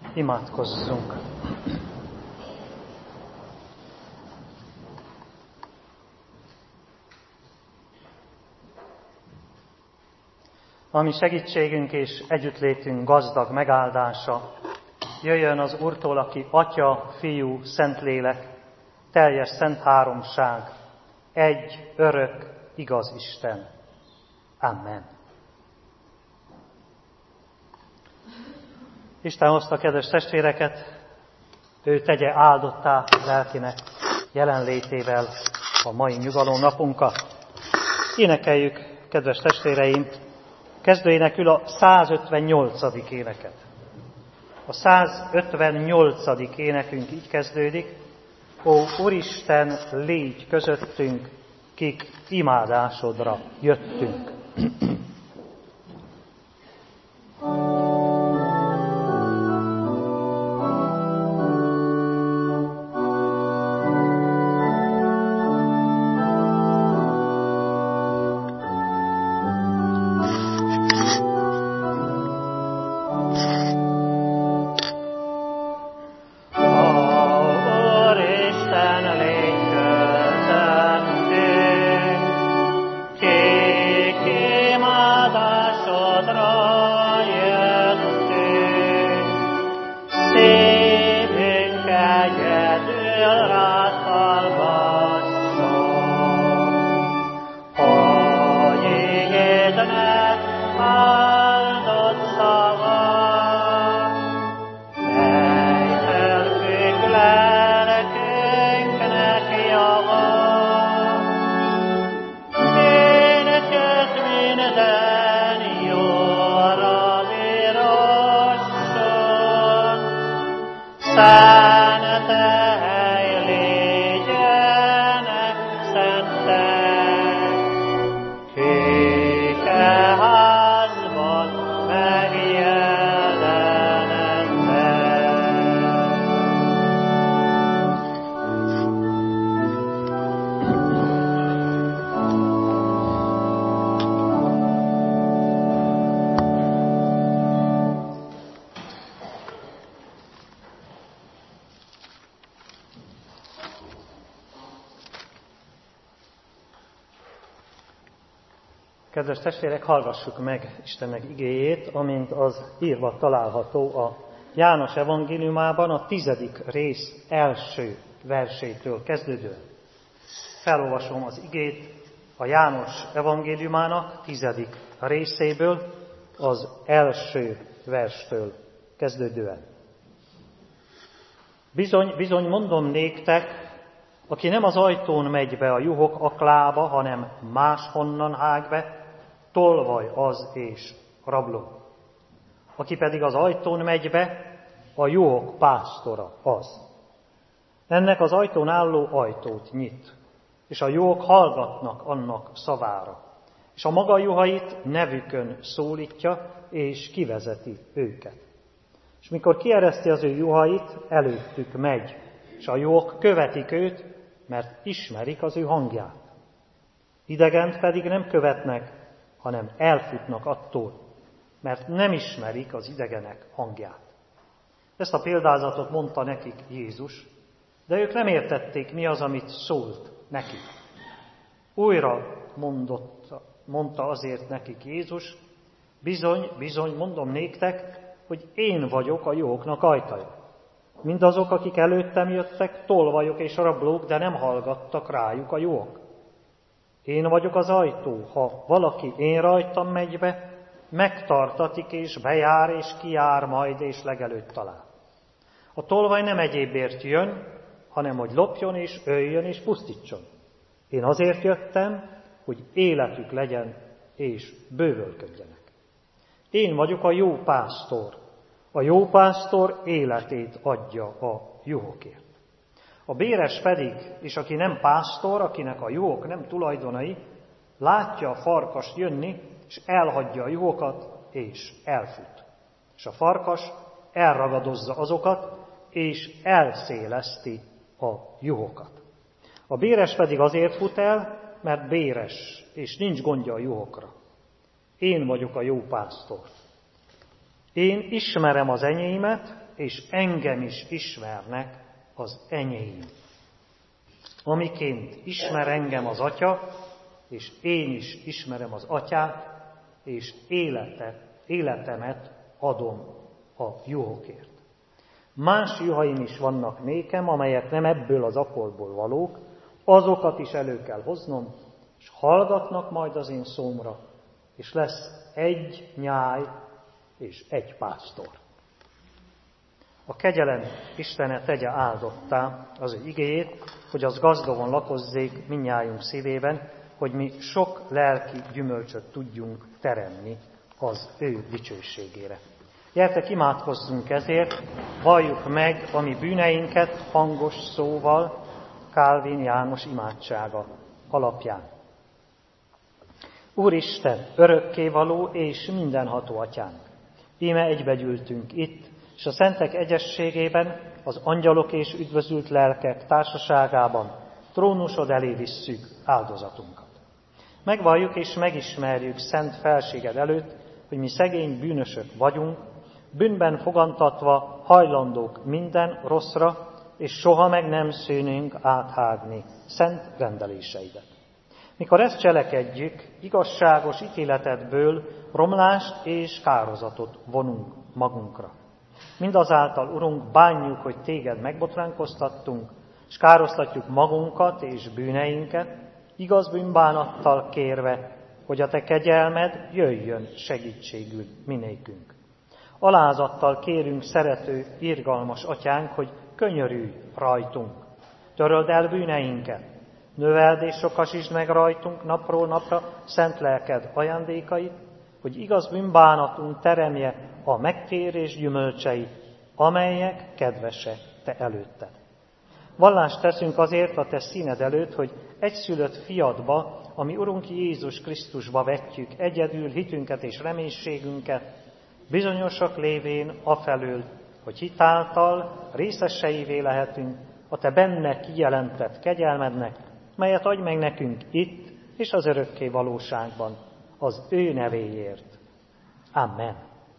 Imádkozzunk! Ami segítségünk és együttlétünk gazdag megáldása, jöjjön az Úrtól, aki Atya, Fiú, Szentlélek, teljes szent háromság, egy, örök, igaz Isten. Amen. Isten hozta, kedves testvéreket, ő tegye áldottá lelkének jelenlétével a mai nyugalom napunkat. Énekeljük, kedves testvéreim, kezdőénekül a 158. éneket. A 158. énekünk így kezdődik: Ó, Úristen, légy közöttünk, kik imádásodra jöttünk. Kedves testvérek, hallgassuk meg Istennek igéjét, amint az írva található a János evangéliumában a 10. rész első versétől kezdődően. Felolvasom az igét a János evangéliumának 10. részéből, az első verstől kezdődően. Bizony mondom néktek, aki nem az ajtón megy be a juhok aklába, hanem máshonnan hág be, tolvaj az és rabló. Aki pedig az ajtón megy be, a juhok pásztora az. Ennek az ajtón álló ajtót nyit, és a juhok hallgatnak annak szavára, és a maga juhait nevükön szólítja, és kivezeti őket. És mikor kiereszti az ő juhait, előttük megy, és a juhok követik őt, mert ismerik az ő hangját. Idegent pedig nem követnek, hanem elfutnak attól, mert nem ismerik az idegenek hangját. Ezt a példázatot mondta nekik Jézus, de ők nem értették, mi az, amit szólt nekik. Újra mondta azért nekik Jézus: bizony, mondom néktek, hogy én vagyok a juhoknak ajtaja. Mindazok, akik előttem jöttek, tolvajok és rablók, de nem hallgattak rájuk a juhok. Én vagyok az ajtó, ha valaki én rajtam megy be, megtartatik és bejár és kijár majd és legelőtt talál. A tolvaj nem egyébért jön, hanem hogy lopjon és öljön és pusztítson. Én azért jöttem, hogy életük legyen és bővölködjenek. Én vagyok a jó pásztor. A jó pásztor életét adja a juhokért. A béres pedig, és aki nem pásztor, akinek a juhok nem tulajdonai, látja a farkast jönni, és elhagyja a juhokat, és elfut. És a farkas elragadozza azokat, és elszéleszti a juhokat. A béres pedig azért fut el, mert béres, és nincs gondja a juhokra. Én vagyok a jó pásztor. Én ismerem az enyémet, és engem is ismernek az enyém. Amiként ismer engem az Atya, és én is ismerem az Atyát, és életemet adom a juhokért. Más juhaim is vannak nékem, amelyek nem ebből az akolból valók, azokat is elő kell hoznom, és hallgatnak majd az én szómra, és lesz egy nyáj és egy pásztor. A kegyelem Istene tegye áldottá az ő igéjét, hogy az gazdagon lakozzék mindnyájunk szívében, hogy mi sok lelki gyümölcsöt tudjunk teremni az ő dicsőségére. Gyertek, imádkozzunk ezért, valljuk meg a mi bűneinket hangos szóval, Kálvin János imádsága alapján. Úristen, örökkévaló és mindenható Atyánk, íme egybegyűltünk itt, és a szentek egyességében, az angyalok és üdvözült lelkek társaságában trónusod elé visszük áldozatunkat. Megvalljuk és megismerjük szent felséged előtt, hogy mi szegény bűnösök vagyunk, bűnben fogantatva hajlandók minden rosszra, és soha meg nem szűnünk áthágni szent rendeléseidet. Mikor ezt cselekedjük, igazságos ítéletedből romlást és kározatot vonunk magunkra. Mindazáltal, Urunk, bánjuk, hogy téged megbotránkoztattunk, és károsztatjuk magunkat és bűneinket, igaz bűnbánattal kérve, hogy a te kegyelmed jöjjön segítségül minékünk. Alázattal kérünk, szerető, irgalmas Atyánk, hogy könyörülj rajtunk, töröld el bűneinket, növeld és sokasítsd meg rajtunk napról napra szent lelked ajándékait, hogy igaz bűnbánatunk teremje a megtérés gyümölcseit, amelyek kedvesek te előtted. Vallást teszünk azért a te színed előtt, hogy egyszülött fiadba, ami Urunk Jézus Krisztusba vetjük egyedül hitünket és reménységünket, bizonyosak lévén afelől, hogy hitáltal részeseivé lehetünk a te benne kijelentett kegyelmednek, melyet adj meg nekünk itt és az örökké valóságban, az ő nevéért. Amen.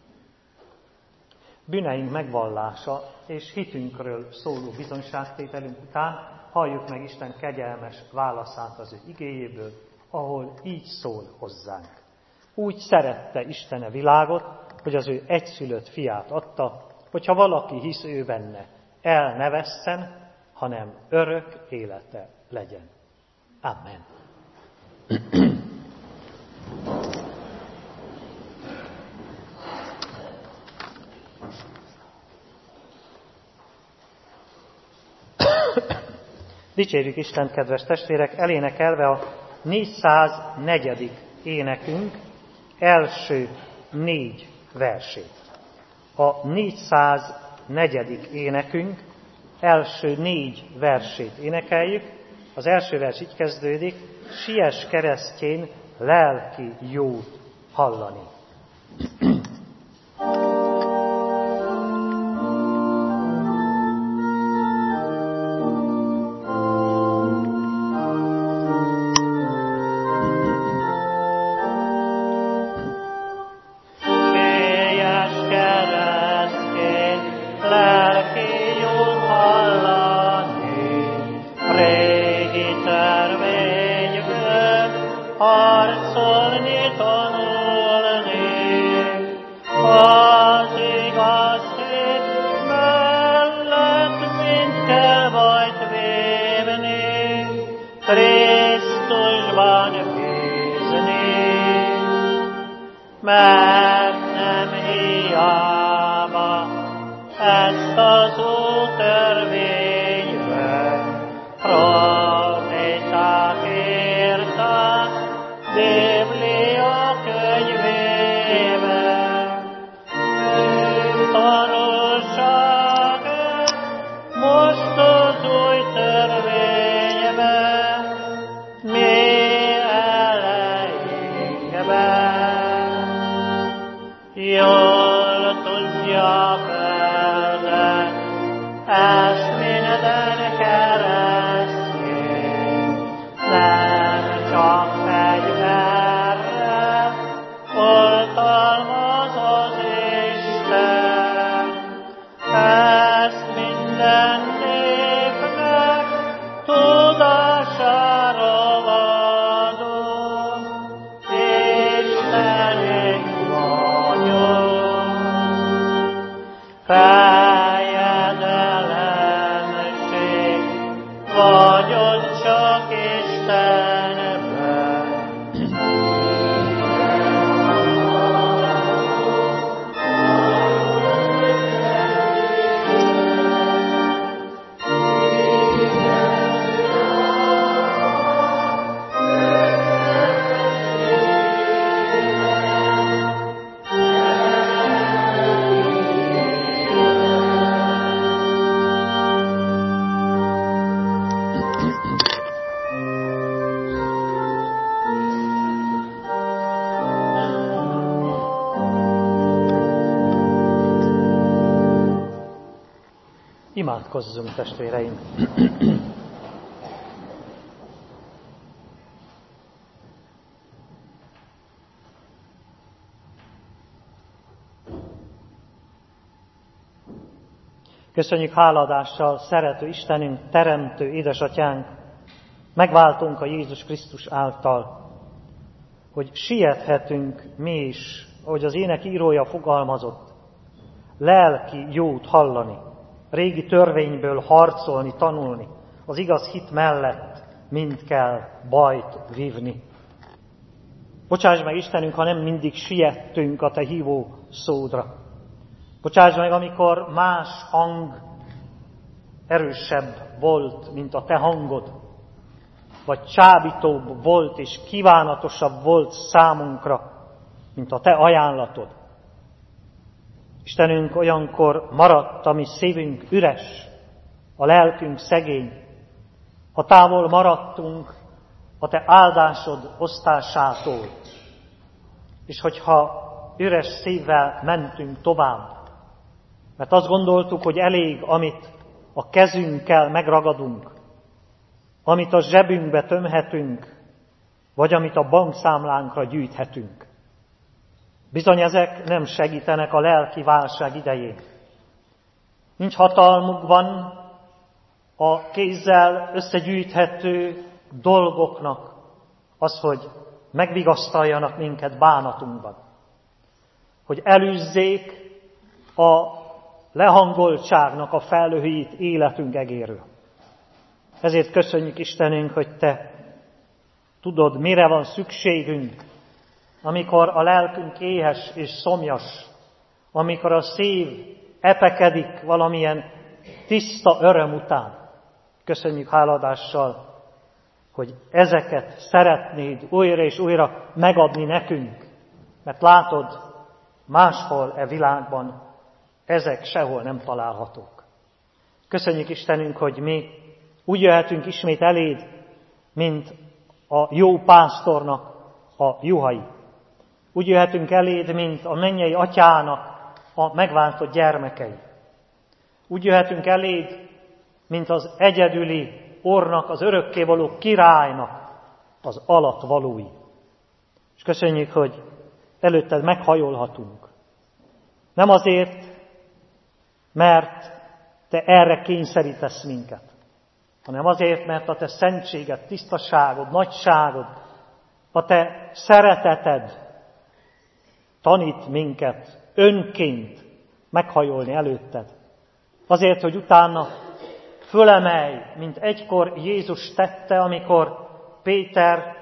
Bűneink megvallása és hitünkről szóló bizonyságtételünk után halljuk meg Isten kegyelmes válaszát az ő igéjéből, ahol így szól hozzánk. Úgy szerette Isten a világot, hogy az ő egyszülött fiát adta, hogyha valaki hisz ő benne, el ne vesszen, hanem örök élete legyen. Amen. Dicsérjük Istent, kedves testvérek, elénekelve a 404. énekünk első 4 versét. A 404. énekünk első 4 versét énekeljük. Az első vers így kezdődik: siess keresztjén lelki jót hallani. Mert nem hiába ezt az út törvényben proféták írták Biblia könyvében. Tanulsága most az új törvényben, mi elejénkben. Jól tudja földek, fejedelemség, vagyok csak Istenben. Imádkozzunk, testvéreim! Köszönjük háladással, szerető Istenünk, teremtő édesatyánk, megváltunk a Jézus Krisztus által, hogy siethetünk mi is, ahogy az ének írója fogalmazott, lelki jót hallani, régi törvényből harcolni, tanulni, az igaz hit mellett mind kell bajt vívni. Bocsáss meg, Istenünk, ha nem mindig siettünk a Te hívó szódra. Bocsáss meg, amikor más hang erősebb volt, mint a Te hangod, vagy csábítóbb volt és kívánatosabb volt számunkra, mint a Te ajánlatod. Istenünk, olyankor maradt a mi szívünk üres, a lelkünk szegény, ha távol maradtunk a Te áldásod osztásától, és hogyha üres szívvel mentünk tovább, mert azt gondoltuk, hogy elég, amit a kezünkkel megragadunk, amit a zsebünkbe tömhetünk, vagy amit a bankszámlánkra gyűjthetünk. Bizony ezek nem segítenek a lelki válság idején. Nincs hatalmukban a kézzel összegyűjthető dolgoknak az, hogy megvigasztaljanak minket bánatunkban. Hogy elűzzék a lehangoltságnak a felhőit életünk egéről. Ezért köszönjük, Istenünk, hogy Te tudod, mire van szükségünk, amikor a lelkünk éhes és szomjas, amikor a szív epekedik valamilyen tiszta öröm után. Köszönjük háladással, hogy ezeket szeretnéd újra és újra megadni nekünk, mert látod, máshol e világban ezek sehol nem találhatók. Köszönjük, Istenünk, hogy mi úgy jöhetünk ismét eléd, mint a jó pásztornak a juhai. Úgy jöhetünk eléd, mint a mennyei atyának a megváltott gyermekei. Úgy jöhetünk eléd, mint az egyedüli Úrnak, az örökkévaló királynak az alattvalói. És köszönjük, hogy előtted meghajolhatunk. Nem azért, mert Te erre kényszerítesz minket, hanem azért, mert a Te szentséged, tisztaságod, nagyságod, a Te szereteted tanít minket önként meghajolni előtted. Azért, hogy utána fölemelj, mint egykor Jézus tette, amikor Péter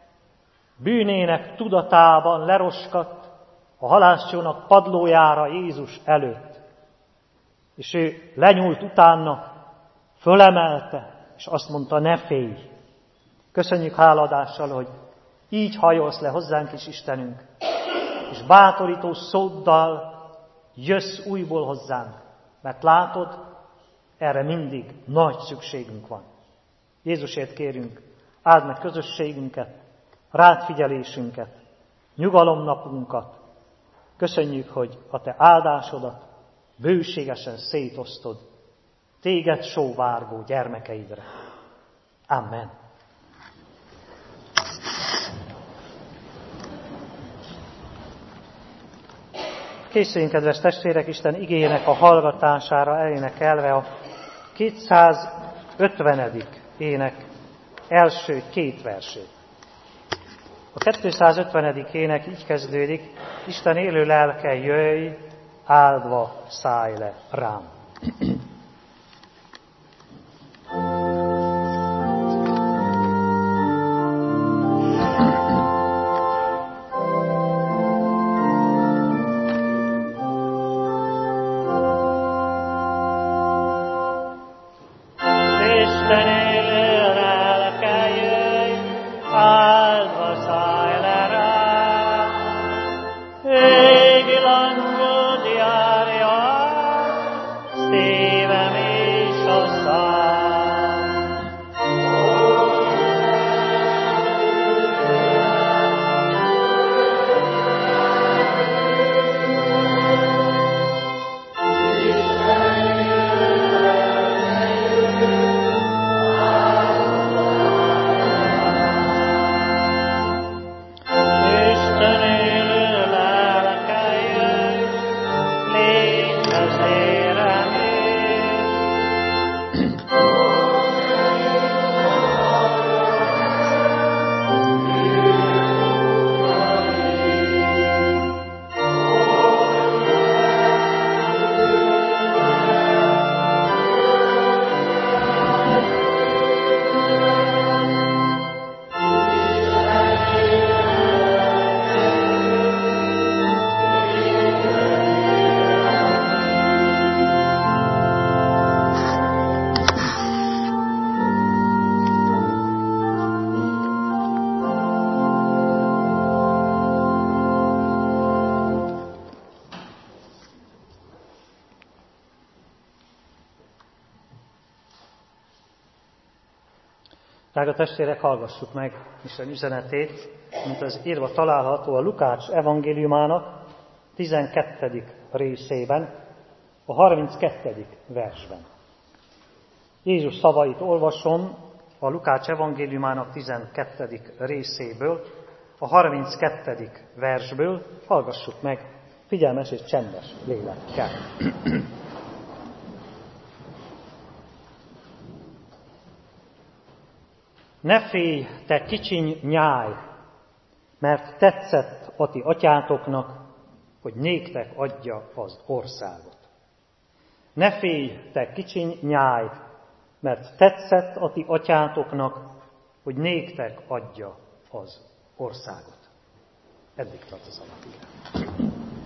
bűnének tudatában leroskadt a halászcsónak padlójára Jézus előtt. És ő lenyúlt utána, fölemelte, és azt mondta, ne félj. Köszönjük háladással, hogy így hajolsz le hozzánk is, Istenünk, és bátorító szóddal jössz újból hozzánk, mert látod, erre mindig nagy szükségünk van. Jézusért kérünk, áld meg közösségünket, rád figyelésünket, nyugalomnapunkat. Köszönjük, hogy a Te áldásodat bőségesen szétosztod téged sóvárgó gyermekeidre. Amen. Készüljünk, kedves testvérek, Isten igéjének a hallgatására elénekelve a 250. ének első két versét. A 250. ének így kezdődik, Isten élő lelke, jöjj, áldva szállj le rám. Drága testvérek, hallgassuk meg Isten üzenetét, mint az írva található a Lukács evangéliumának 12. részében, a 32. versben. Jézus szavait olvasom a Lukács evangéliumának 12. részéből, a 32. versből, hallgassuk meg figyelmes és csendes lélekkel. Ne félj, te kicsiny nyáj, mert tetszett a ti atyátoknak, hogy néktek adja az országot. Ne félj, te kicsiny nyáj, mert tetszett a ti atyátoknak, hogy néktek adja az országot. Eddig tart az alapig.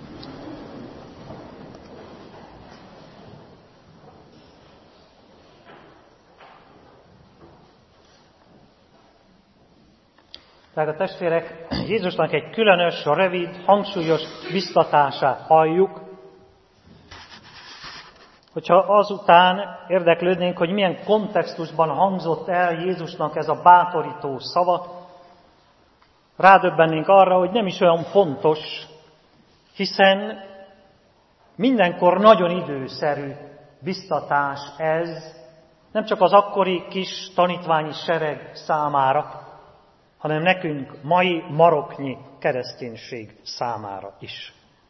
Drága testvérek, Jézusnak egy különös, rövid, hangsúlyos biztatását halljuk, hogyha azután érdeklődnénk, hogy milyen kontextusban hangzott el Jézusnak ez a bátorító szava, rádöbbennénk arra, hogy nem is olyan fontos, hiszen mindenkor nagyon időszerű biztatás ez, nem csak az akkori kis tanítványi sereg számára, hanem nekünk mai maroknyi kereszténység számára is.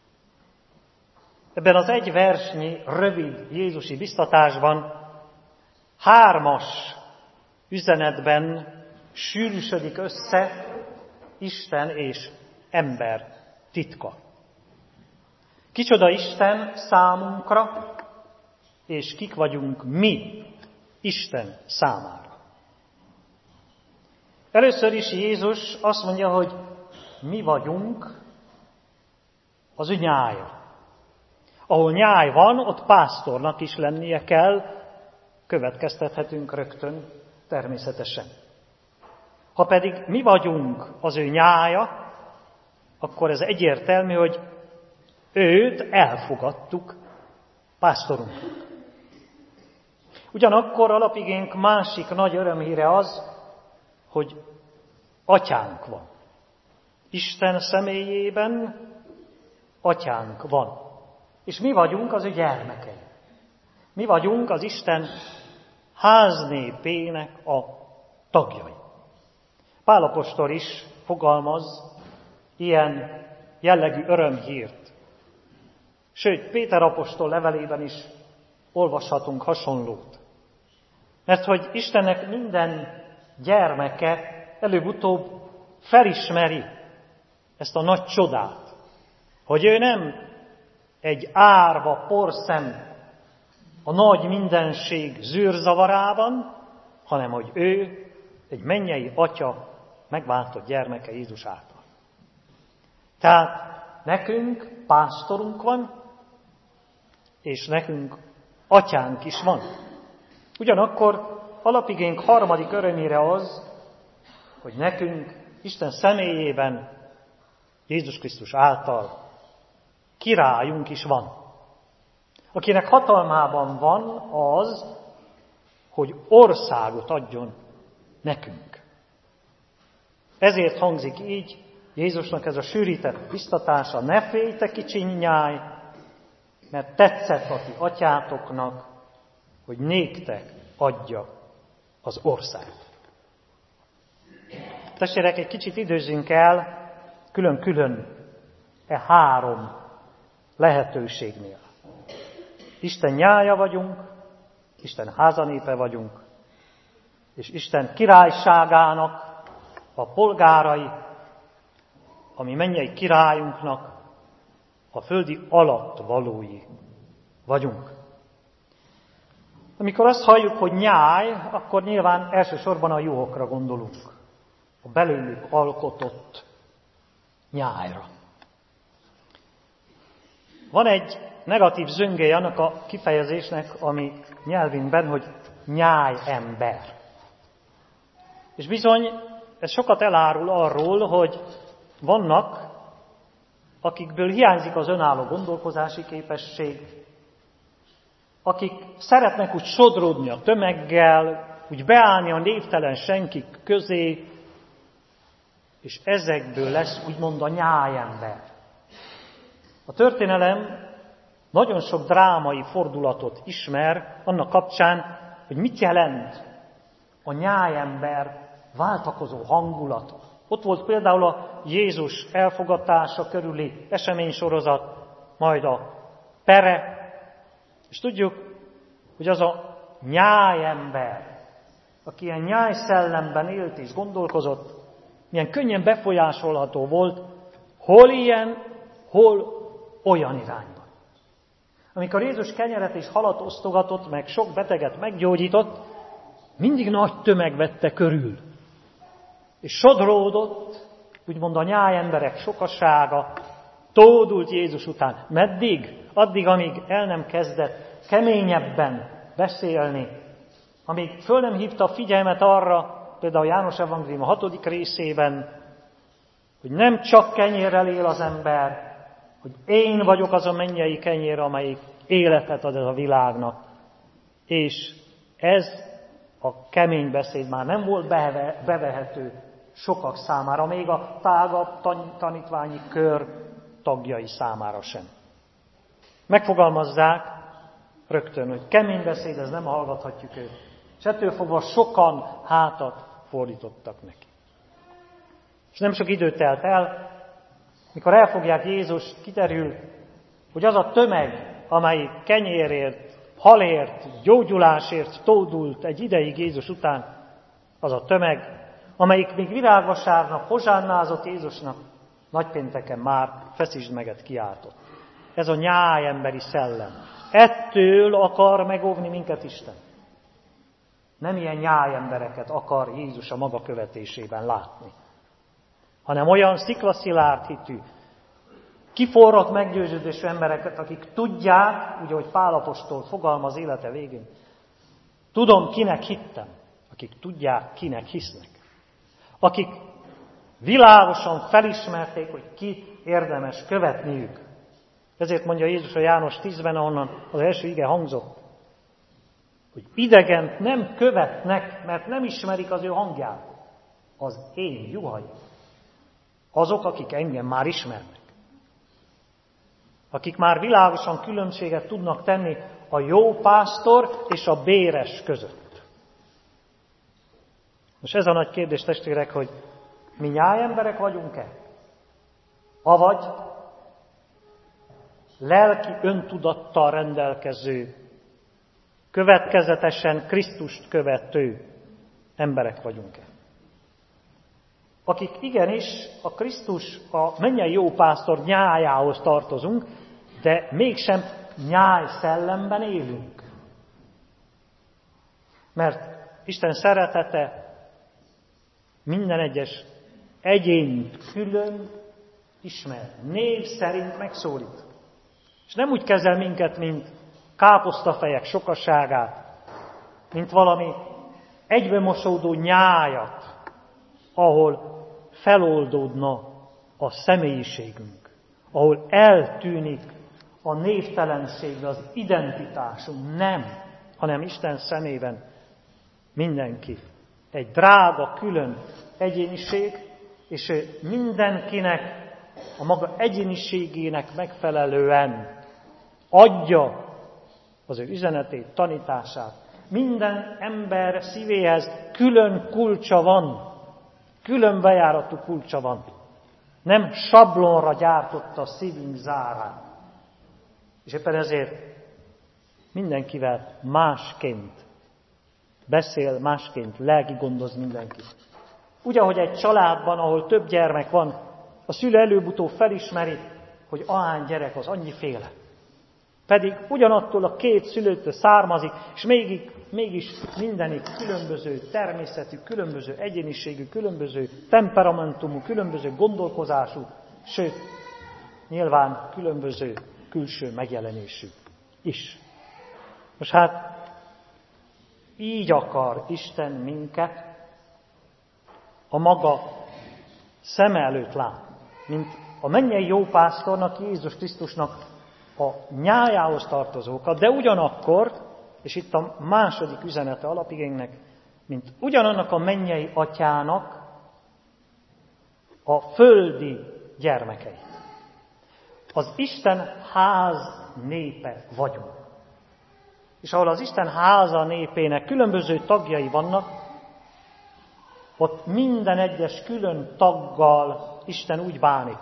Ebben az egy versnyi, rövid Jézusi biztatásban 3 üzenetben sűrűsödik össze Isten és ember titka. Kicsoda Isten számunkra, és kik vagyunk mi Isten számára. Először is Jézus azt mondja, hogy mi vagyunk az ő nyája. Ahol nyáj van, ott pásztornak is lennie kell, következtethetünk rögtön természetesen. Ha pedig mi vagyunk az ő nyája, akkor ez egyértelmű, hogy őt elfogadtuk pásztorunknak. Ugyanakkor alapigénk másik nagy örömhíre az, hogy atyánk van. Isten személyében atyánk van. És mi vagyunk az ő gyermekei. Mi vagyunk az Isten háznépének a tagjai. Pál apostol is fogalmaz ilyen jellegű örömhírt. Sőt, Péter apostol levelében is olvashatunk hasonlót. Mert hogy Istennek minden gyermeke előbb-utóbb felismeri ezt a nagy csodát, hogy ő nem egy árva porszem a nagy mindenség zűrzavarában, hanem hogy ő egy mennyei Atya megváltott gyermeke Jézus által. Tehát nekünk pásztorunk van, és nekünk atyánk is van. Ugyanakkor alapigénk harmadik örömére az, hogy nekünk Isten személyében, Jézus Krisztus által királyunk is van. Akinek hatalmában van az, hogy országot adjon nekünk. Ezért hangzik így Jézusnak ez a sűrített biztatása: ne félj, te kicsi nyáj, mert tetszett a ti atyátoknak, hogy néktek adja az országot. Testvérek, egy kicsit időzzünk el külön-külön e három lehetőségnél. Isten nyája vagyunk, Isten házanépe vagyunk, és Isten királyságának a polgárai, ami mennyei királyunknak a földi alattvalói vagyunk. Amikor azt halljuk, hogy nyáj, akkor nyilván elsősorban a juhokra gondolunk, a belőlük alkotott nyájra. Van egy negatív zöngéje annak a kifejezésnek, ami nyelvünkben, hogy nyájember. És bizony, ez sokat elárul arról, hogy vannak, akikből hiányzik az önálló gondolkozási képesség, akik szeretnek úgy sodródni a tömeggel, úgy beállni a névtelen senkik közé, és ezekből lesz úgymond a nyájember. A történelem nagyon sok drámai fordulatot ismer annak kapcsán, hogy mit jelent a nyájember váltakozó hangulata. Ott volt például a Jézus elfogatása körüli eseménysorozat, majd a pere, és tudjuk, hogy az a nyájember, aki ilyen nyájszellemben élt és gondolkozott, milyen könnyen befolyásolható volt, hol ilyen, hol olyan irányban. Amikor Jézus kenyeret és halat osztogatott, meg sok beteget meggyógyított, mindig nagy tömeg vette körül. És sodródott, úgymond a nyájemberek sokasága, tódult Jézus után. Meddig? Addig, amíg el nem kezdett keményebben beszélni, amíg föl nem hívta a figyelmet arra, például János Evangélium a 6. részében, hogy nem csak kenyérrel él az ember, hogy én vagyok az a mennyei kenyér, amelyik életet ad ez a világnak. És ez a kemény beszéd már nem volt bevehető sokak számára, még a tágabb tanítványi kör tagjai számára sem. Megfogalmazzák rögtön, hogy kemény beszéd, ez nem hallgathatjuk őt. És ettől fogva sokan hátat fordítottak neki. És nem sok idő telt el, mikor elfogják Jézust, kiderül, hogy az a tömeg, amely kenyérért, halért, gyógyulásért tódult egy ideig Jézus után, az a tömeg, amelyik még virágvasárnap hozsánnázott Jézusnak, nagypénteken már feszítsd meget kiáltott. Ez a nyájemberi szellem. Ettől akar megóvni minket Isten. Nem ilyen nyájembereket akar Jézus a maga követésében látni, hanem olyan sziklaszilárd hitű, kiforrott meggyőződésű embereket, akik tudják, úgy, ahogy Pál apostol fogalmaz élete végén, tudom, kinek hittem, akik tudják, kinek hisznek. Akik világosan felismerték, hogy ki érdemes követniük. Ezért mondja Jézus a János 10-ben, ahonnan az első ige hangzott, hogy idegent nem követnek, mert nem ismerik az ő hangját. Az én juhaim. Azok, akik engem már ismernek. Akik már világosan különbséget tudnak tenni a jó pásztor és a béres között. Most ez a nagy kérdés, testvérek, hogy mi nyájemberek vagyunk-e? Avagy lelki öntudattal rendelkező, következetesen Krisztust követő emberek vagyunk-e? Akik igenis a Krisztus, a mennyei jó pásztor nyájához tartozunk, de mégsem nyáj szellemben élünk. Mert Isten szeretete minden egyes egyént külön ismer, név szerint megszólít. És nem úgy kezel minket, mint káposztafejek sokaságát, mint valami egybemosódó nyájat, ahol feloldódna a személyiségünk, ahol eltűnik a névtelenségbe az identitásunk. Nem, hanem Isten szemében mindenki egy drága, külön egyéniség, és ő mindenkinek a maga egyéniségének megfelelően adja az ő üzenetét, tanítását. Minden ember szívéhez külön kulcsa van, külön bejáratú kulcsa van. Nem sablonra gyártotta a szívünk zárát. És éppen ezért mindenkivel másként beszél, másként lelki gondoz mindenki. Úgy, ahogy egy családban, ahol több gyermek van, a szülő előbb-utóbb felismeri, hogy ahány gyerek az annyiféle. Pedig ugyanattól a két szülőtől származik, és mégis mindenik különböző természetű, különböző egyéniségű, különböző temperamentumú, különböző gondolkozású, sőt, nyilván különböző külső megjelenésű is. Most hát így akar Isten minket a maga szeme előtt látni, mint a mennyei jópásztornak, Jézus Krisztusnak a nyájához tartozókat, de ugyanakkor, és itt a második üzenete alapigénynek, mint ugyanannak a mennyei atyának a földi gyermekei. Az Isten ház népe vagyunk. És ahol az Isten háza népének különböző tagjai vannak, ott minden egyes külön taggal Isten úgy bánik,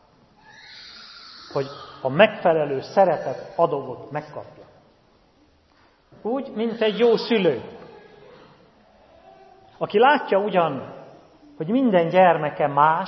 hogy a megfelelő szeretet adagot megkapja. Úgy, mint egy jó szülő, aki látja ugyan, hogy minden gyermeke más,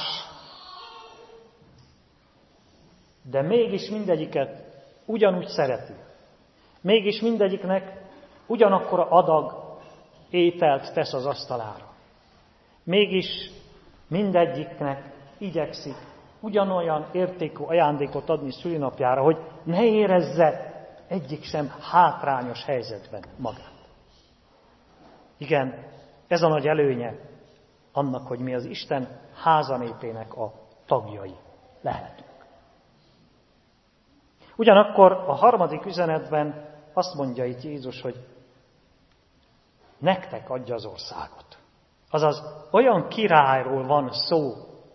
de mégis mindegyiket ugyanúgy szereti. Mégis mindegyiknek ugyanakkora adag ételt tesz az asztalára. Mégis mindegyiknek igyekszik ugyanolyan értékű ajándékot adni szülinapjára, hogy ne érezze egyik sem hátrányos helyzetben magát. Igen, ez a nagy előnye annak, hogy mi az Isten házanépének a tagjai lehetünk. Ugyanakkor a harmadik üzenetben azt mondja itt Jézus, hogy nektek adja az országot. Azaz olyan királyról van szó,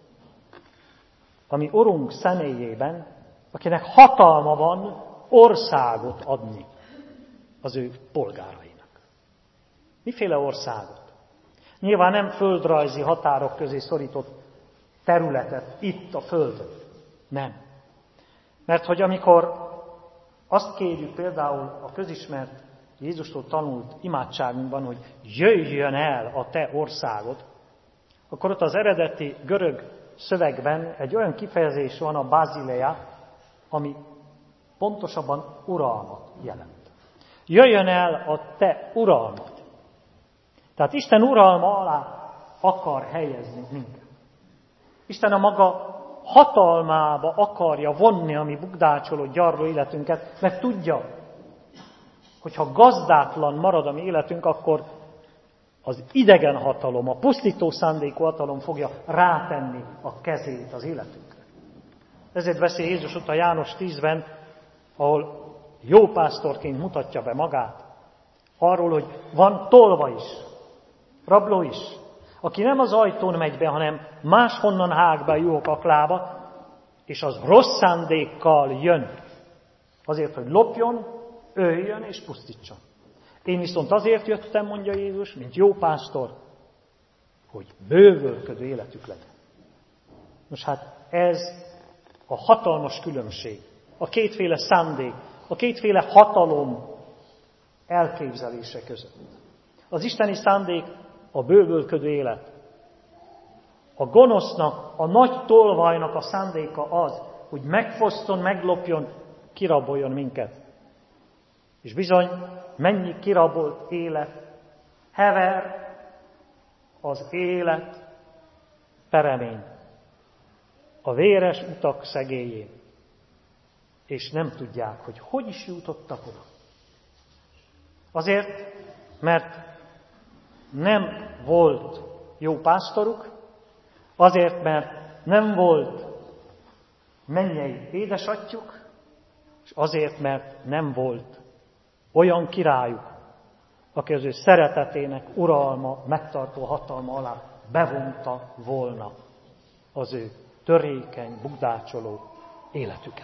ami Urunk személyében, akinek hatalma van országot adni az ő polgárainak. Miféle országot? Nyilván nem földrajzi határok közé szorított területet itt a földön. Nem. Mert hogy amikor azt kérjük például a közismert Jézustól tanult imádságunkban, hogy jöjjön el a te országod, akkor ott az eredeti görög szövegben egy olyan kifejezés van, a basileia, ami pontosabban uralmat jelent. Jöjjön el a te uralmad. Tehát Isten uralma alá akar helyezni minket. Isten a maga hatalmába akarja vonni a mi bukdácsoló, gyarló életünket, mert tudja, hogy ha gazdátlan marad a mi életünk, akkor az idegen hatalom, a pusztító szándékú hatalom fogja rátenni a kezét az életünkre. Ezért beszél Jézus ott a János 10-ben, ahol jó pásztorként mutatja be magát, arról, hogy van tolva is, rabló is, aki nem az ajtón megy be, hanem máshonnan hág be a juhok aklába, és az rossz szándékkal jön. Azért, hogy lopjon, öljön és pusztítson. Én viszont azért jöttem, mondja Jézus, mint jó pásztor, hogy bővölködő életük legyen. Most hát ez a hatalmas különbség, a kétféle szándék, a kétféle hatalom elképzelése között. Az isteni szándék a bővölködő élet. A gonosznak, a nagy tolvajnak a szándéka az, hogy megfoszton, meglopjon, kiraboljon minket. És bizony, mennyi kirabolt élet hever az élet peremén, a véres utak szegélyén, és nem tudják, hogy is jutottak oda. Azért, mert nem volt jó pásztoruk, azért, mert nem volt mennyei édesatyjuk, és azért, mert nem volt olyan királyuk, aki az ő szeretetének uralma, megtartó hatalma alá bevonta volna az ő törékeny, bugdácsoló életüket.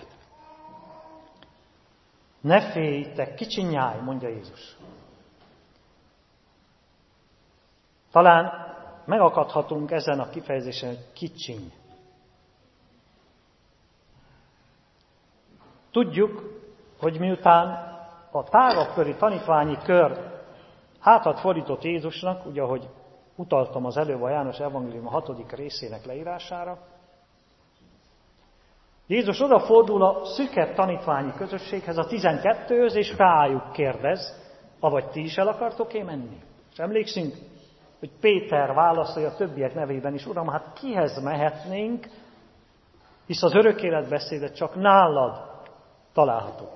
Ne félj, te kicsi nyáj, mondja Jézus. Talán megakadhatunk ezen a kifejezésen, hogy kicsiny. Tudjuk, hogy miután a tágabb köri tanítványi kör hátat fordított Jézusnak, ugye ahogy utaltam az előbb a János Evangélium 6. részének leírására, Jézus odafordul a szükebb tanítványi közösséghez, a 12-höz, és rájuk kérdez, avagy ti is el akartok-e menni? És emlékszünk, hogy Péter válaszolja a többiek nevében is, Uram, hát kihez mehetnénk, hisz az örök élet beszédet csak nálad található.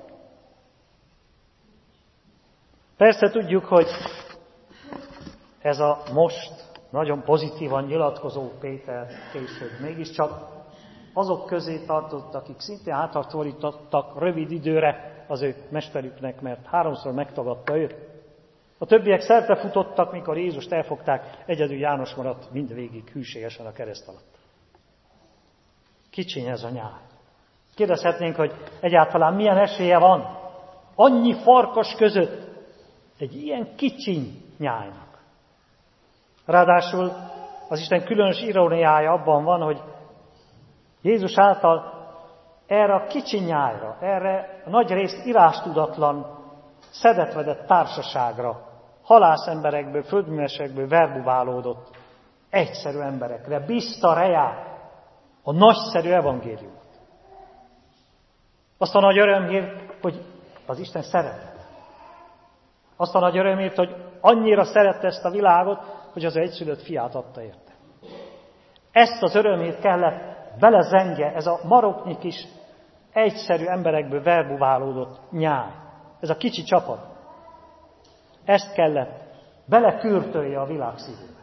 Persze tudjuk, hogy ez a most nagyon pozitívan nyilatkozó Péter később mégiscsak azok közé tartozott, akik szintén hátat fordítottak rövid időre az ő mesterüknek, mert 3-szor megtagadta őt. A többiek szerte futottak, mikor Jézust elfogták, egyedül János maradt mindvégig hűségesen a kereszt alatt. Kicsiny ez a nyár. Kérdezhetnénk, hogy egyáltalán milyen esélye van annyi farkas között egy ilyen kicsiny nyájnak. Ráadásul az Isten különös iróniája abban van, hogy Jézus által erre a kicsi nyájra, erre a nagyrészt írástudatlan, szedetvedett társaságra, halászemberekből, földművesekből verbuválódott egyszerű emberekre bízta reá a nagyszerű evangéliumot. Azt a nagy örömhírt, hogy az Isten szeret. Azt a nagy örömhírt, hogy annyira szerette ezt a világot, hogy az egyszülött fiát adta érte. Ezt az örömhírt kellett belezengje ez a maroknyi kis egyszerű emberekből verbuválódott nyáj. Ez a kicsi csapat. Ezt kellett belekürtölje a világ szívébe.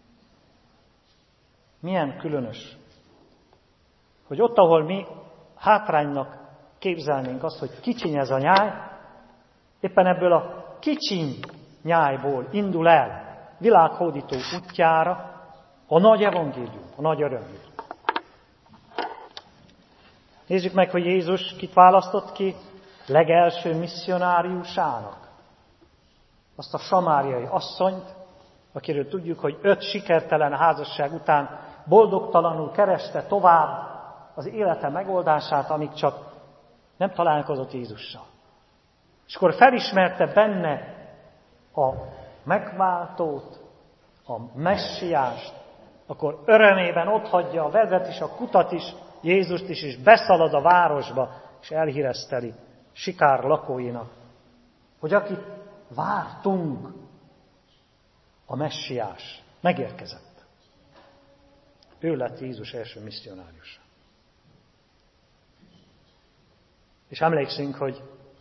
Milyen különös, hogy ott, ahol mi hátránynak képzelnénk azt, hogy kicsiny ez a nyáj, éppen ebből a kicsiny nyájból indul el világhódító útjára a nagy evangélium, a nagy örömhír. Nézzük meg, hogy Jézus kit választott ki legelső misszionáriusának. Azt a samáriai asszonyt, akiről tudjuk, hogy 5 sikertelen házasság után boldogtalanul kereste tovább az élete megoldását, amíg csak nem találkozott Jézussal. És akkor felismerte benne a megváltót, a messiást, akkor örömében otthagyja a vedret is, a kutat is, Jézust is, és beszalad a városba, és elhíreszteli Sikár lakóinak, hogy akit vártunk, a messiás megérkezett. Ő lett Jézus első misszionáriusa. És emlékszünk, hogy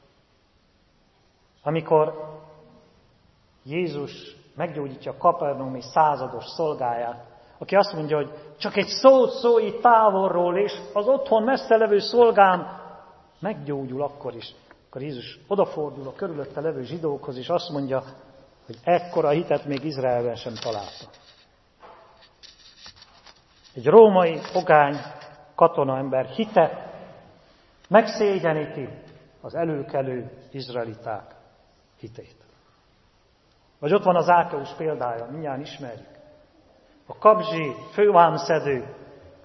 amikor Jézus meggyógyítja a kapernaumi százados szolgáját, aki azt mondja, hogy csak egy szót szólj távolról, és az otthon messze levő szolgám meggyógyul akkor is. Akkor Jézus odafordul a körülötte levő zsidókhoz, és azt mondja, hogy ekkora hitet még Izraelben sem találta. Egy római pogány katonaember hite megszégyeníti az előkelő izraeliták hitét. Vagy ott van az Zákeus példája, mindjárt ismerjük. A kabzsi fővámszedő,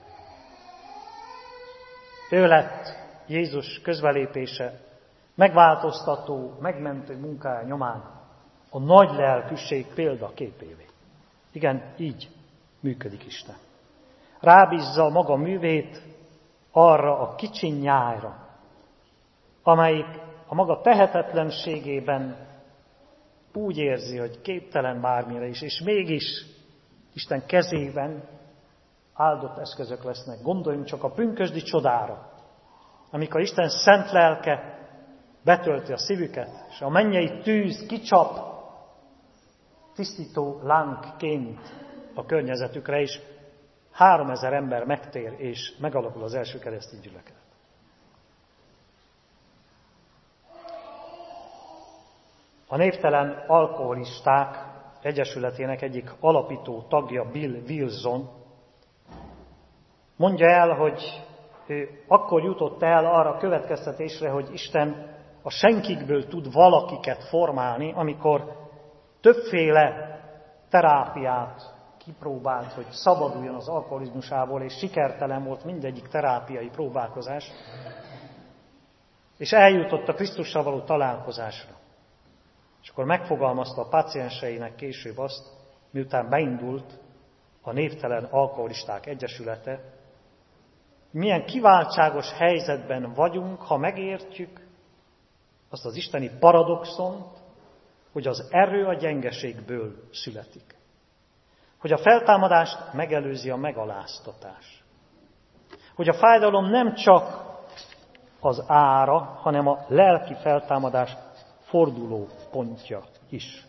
ő lett Jézus közbelépése, megváltoztató, megmentő munkája nyomán a nagy lelkűség példaképévé. Igen, így működik Isten. Rábízza maga művét arra a kicsi nyájra, amelyik a maga tehetetlenségében úgy érzi, hogy képtelen bármire is, és mégis Isten kezében áldott eszközök lesznek. Gondoljunk csak a pünkösdi csodára, amikor Isten szent lelke betölti a szívüket, és a mennyei tűz kicsap tisztító lángként a környezetükre, és 3000 ember megtér, és megalakul az első keresztény gyülekezet. A Névtelen Alkoholisták Egyesületének egyik alapító tagja, Bill Wilson, mondja el, hogy ő akkor jutott el arra a következtetésre, hogy Isten a senkikből tud valakiket formálni, amikor többféle terápiát kipróbált, hogy szabaduljon az alkoholizmusából, és sikertelen volt mindegyik terápiai próbálkozás, és eljutott a Krisztussal való találkozásra. És akkor megfogalmazta a pácienseinek később azt, miután beindult a Névtelen Alkoholisták Egyesülete, milyen kiváltságos helyzetben vagyunk, ha megértjük azt az isteni paradoxont, hogy az erő a gyengeségből születik. Hogy a feltámadást megelőzi a megaláztatás. Hogy a fájdalom nem csak az ára, hanem a lelki feltámadás forduló pontja is.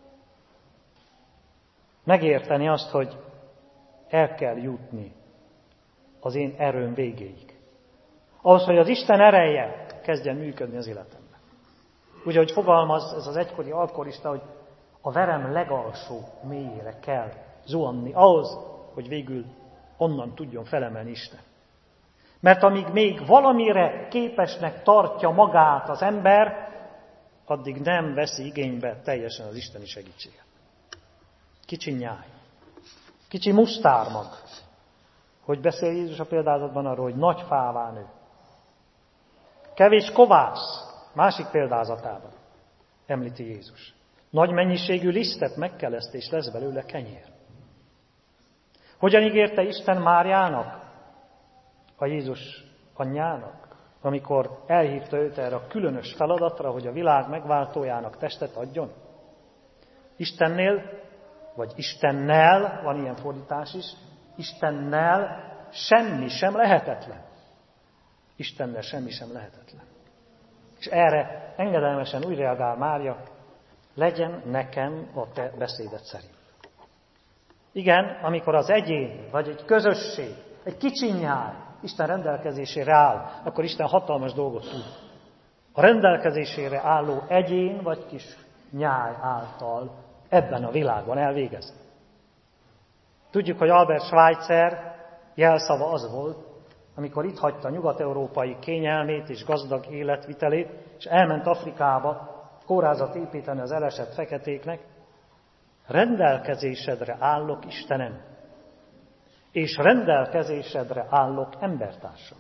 Megérteni azt, hogy el kell jutni az én erőm végéig. Ahhoz, hogy az Isten ereje kezdjen működni az életemben. Ugye, hogy fogalmaz ez az egykori alkoholista, hogy a verem legalsó mélyére kell zuhanni ahhoz, hogy végül onnan tudjon felemelni Isten. Mert amíg még valamire képesnek tartja magát az ember, addig nem veszi igénybe teljesen az isteni segítséget. Kicsi nyáj, kicsi mustármag. Hogy beszél Jézus a példázatban arról, hogy nagy fává nő. Kevés kovász, másik példázatában említi Jézus. Nagy mennyiségű lisztet megkeleszt, és lesz belőle kenyér. Hogyan ígérte Isten Máriának, a Jézus anyjának, amikor elhívta őt erre a különös feladatra, hogy a világ megváltójának testet adjon? Istennél, vagy Istennel, van ilyen fordítás is, Istennel semmi sem lehetetlen. Istennel semmi sem lehetetlen. És erre engedelmesen úgy reagál Mária, legyen nekem a te beszéded szerint. Igen, amikor az egyén, vagy egy közösség, egy kicsi nyáj Isten rendelkezésére áll, akkor Isten hatalmas dolgot tud. A rendelkezésére álló egyén, vagy kis nyáj által ebben a világban elvégezni. Tudjuk, hogy Albert Schweitzer jelszava az volt, amikor itt hagyta nyugat-európai kényelmét és gazdag életvitelét, és elment Afrikába kórházat építeni az elesett feketéknek, rendelkezésedre állok, Istenem, és rendelkezésedre állok, embertársam.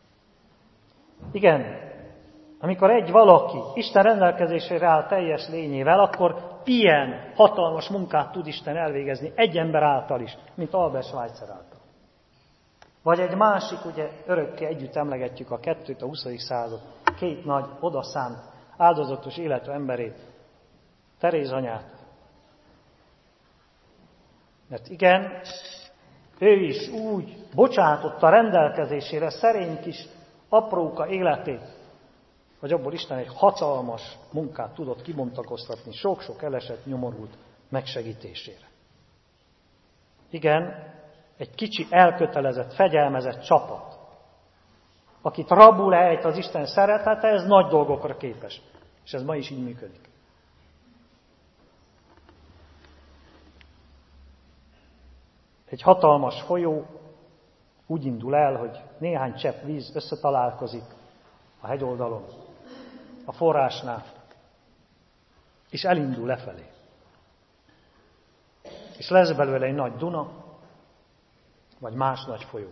Igen, amikor egy valaki Isten rendelkezésére áll teljes lényével, akkor ilyen hatalmas munkát tud Isten elvégezni egy ember által is, mint Albert Schweitzer által. Vagy egy másik, ugye örökké együtt emlegetjük a kettőt, a 20. század, két nagy odaszánt, áldozatos életű emberét, Teréz anyát. Mert igen, ő is úgy bocsátotta rendelkezésére szerény kis apróka életét, hogy abból Isten egy hatalmas munkát tudott kibontakoztatni sok-sok elesett, nyomorult megsegítésére. Igen, egy kicsi elkötelezett, fegyelmezett csapat, akit rabul ejt az Isten szeretete, ez nagy dolgokra képes. És ez ma is így működik. Egy hatalmas folyó úgy indul el, hogy néhány csepp víz összetalálkozik a hegyoldalon, a forrásnál, és elindul lefelé. És lesz belőle egy nagy Duna, vagy más nagy folyó.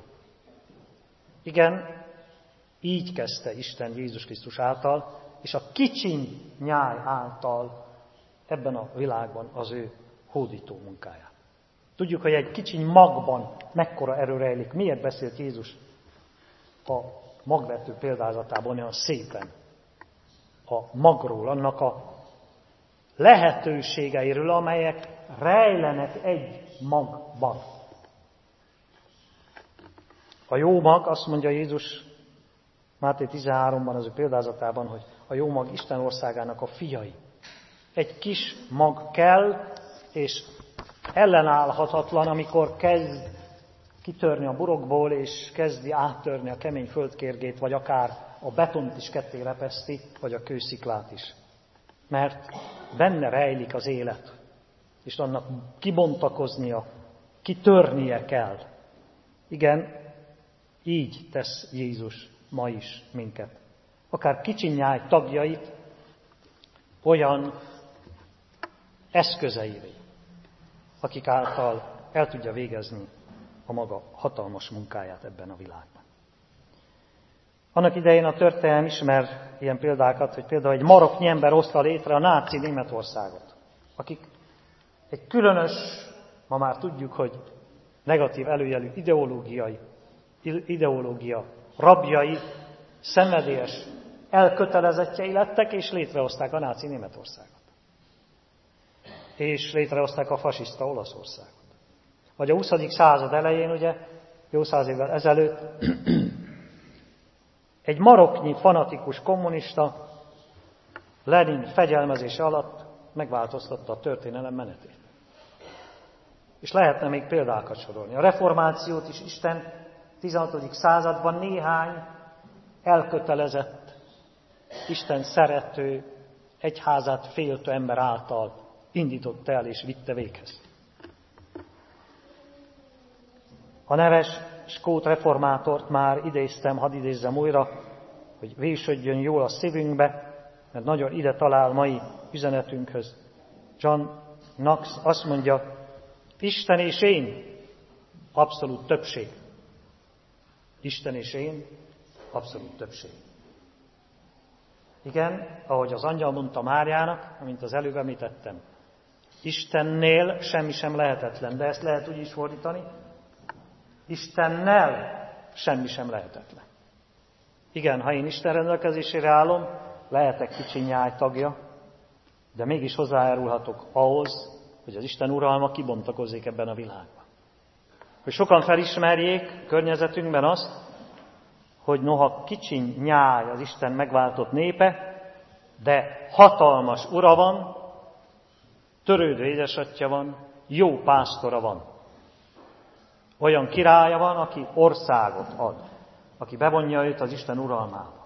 Igen, így kezdte Isten Jézus Krisztus által, és a kicsiny nyáj által ebben a világban az ő hódító munkáját. Tudjuk, hogy egy kicsiny magban mekkora erő rejlik. Miért beszélt Jézus a magvető példázatában olyan szépen a magról, annak a lehetőségeiről, amelyek rejlenek egy magban. A jó mag, azt mondja Jézus Máté 13-ban, az ő példázatában, hogy a jó mag Isten országának a fiai. Egy kis mag kell, és ellenállhatatlan, amikor kezd kitörni a burokból, és kezdi áttörni a kemény földkérgét, vagy akár a betont is ketté repeszti, vagy a kősziklát is. Mert benne rejlik az élet, és annak kibontakoznia, kitörnie kell. Igen, így tesz Jézus ma is minket. Akár kicsinyáj tagjait olyan eszközeivé, akik által el tudja végezni a maga hatalmas munkáját ebben a világban. Annak idején a történelem ismer ilyen példákat, hogy például egy maroknyi ember hozta létre a náci Németországot, akik egy különös, ma már tudjuk, hogy negatív előjelű ideológia rabjai, szenvedélyes elkötelezettjei lettek, és létrehozták a náci Németországot. És létrehozták a fasiszta Olaszországot. Vagy a 20. század elején, ugye, jó 100 évvel ezelőtt, egy maroknyi fanatikus kommunista Lenin fegyelmezése alatt megváltoztatta a történelem menetét. És lehetne még példákat sorolni. A reformációt is Isten 16. században néhány elkötelezett, Isten szerető, egyházát féltő ember által indította el és vitte véghez. A neves skót reformátort már idéztem, hadd idézzem újra, hogy vésődjön jól a szívünkbe, mert nagyon ide talál mai üzenetünkhöz. John Knox azt mondja, Isten és én, abszolút többség. Isten és én, abszolút többség. Igen, ahogy az angyal mondta Máriának, amint az előbb említettem, Istennél semmi sem lehetetlen, de ezt lehet úgy is fordítani, Istennel semmi sem lehetetlen. Igen, ha én Isten rendelkezésére állom, lehetek kicsi nyáj tagja, de mégis hozzájárulhatok ahhoz, hogy az Isten uralma kibontakozzék ebben a világban. Hogy sokan felismerjék környezetünkben azt, hogy noha kicsiny nyáj az Isten megváltott népe, de hatalmas ura van, törődő édesatja van, jó pásztora van. Olyan királya van, aki országot ad, aki bevonja őt az Isten uralmába.